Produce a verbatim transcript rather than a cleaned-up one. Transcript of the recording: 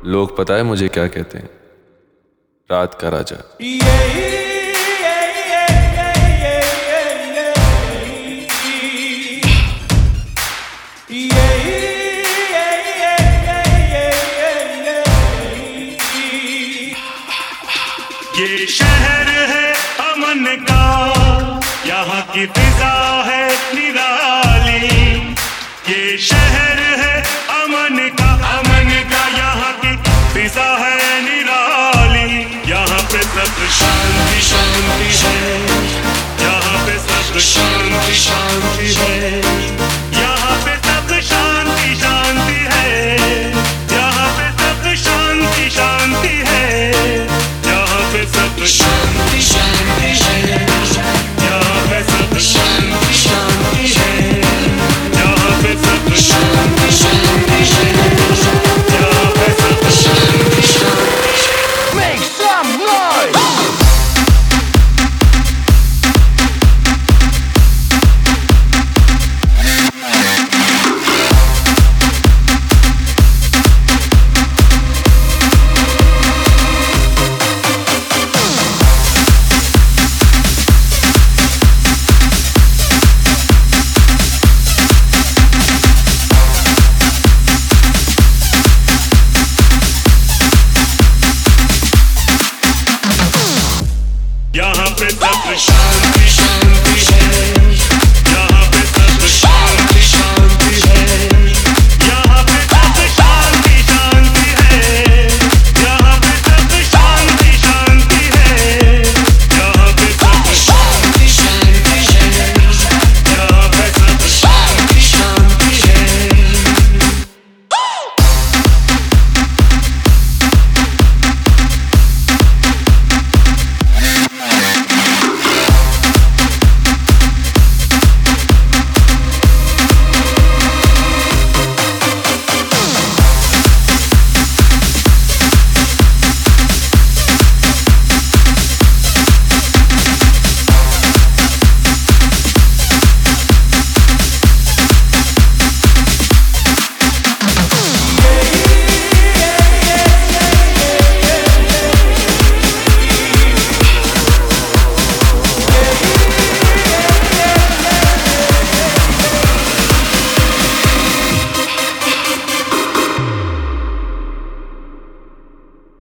लोग पता है मुझे क्या कहते हैं? रात का राजा। ये शहर है अमन का, यहाँ की फिजा है निराली। ये शहर है अमन का, अमन का, यहाँ की फिजा है निराली। यहाँ पे सब शांति शांति है, यहाँ पे सब शांति शांति है, यहाँ पे सब शांति शांति है, यहाँ पे सब शांति शांति है, यहाँ पे सब शांति शांति है, यहाँ पे सब शांति शांति है, यहाँ पे सब शांति शांति है, यहाँ पे सब शांति शांति है। Make some noise! यहाँ पे सब